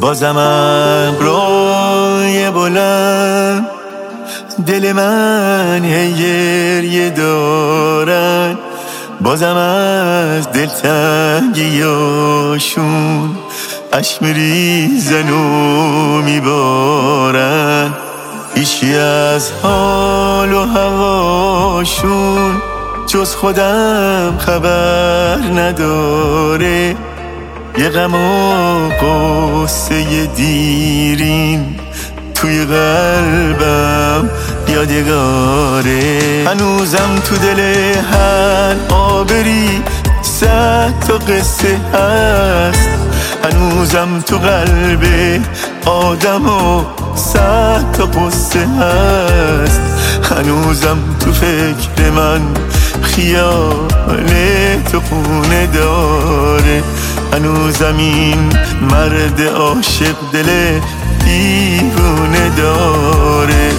بازم ابروی بلند دل من هی گریه دارن، بازم از دلتنگیاشون اشک میریزن و میبارن. هیچی از حال و هواشون جز خودم خبر نداره. یه غم و قصه دیرین توی قلبم یادگاره. هنوزم تو دل هر آبری 100 تا قصه هست، هنوزم تو قلب آدم و 100 تا قصه هست. هنوزم تو فکر من خیال تو خونه داره. هنوزم این مرد عاشق دل دیوونه داره.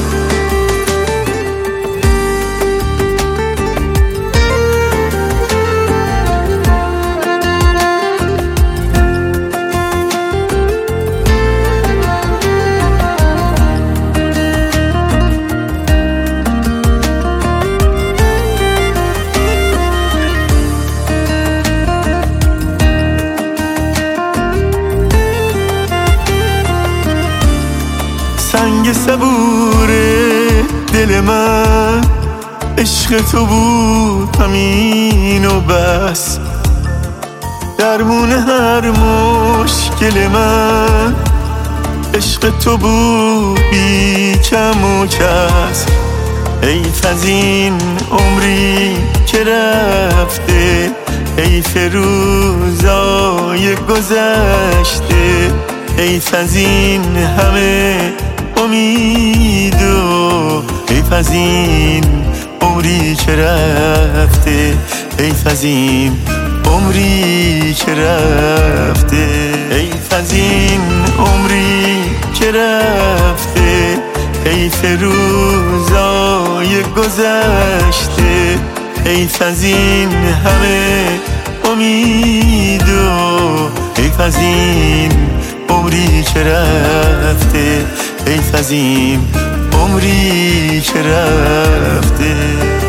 سنگ صبوره دل من عشق تو بود همین و بس، درمون هر مشکل من عشق تو بود بی کم و کس. حیف از این عمری که رفته، حیف روزای گذشته، حیف از این همه امید و حیف از این عمری که رفته، حیف از این عمری که رفته، حیف از این عمری که رفته، حیف روزای گذشته، حیف از این همه امید و حیف از این عمری که رفته، حیف از این عمری که رفته.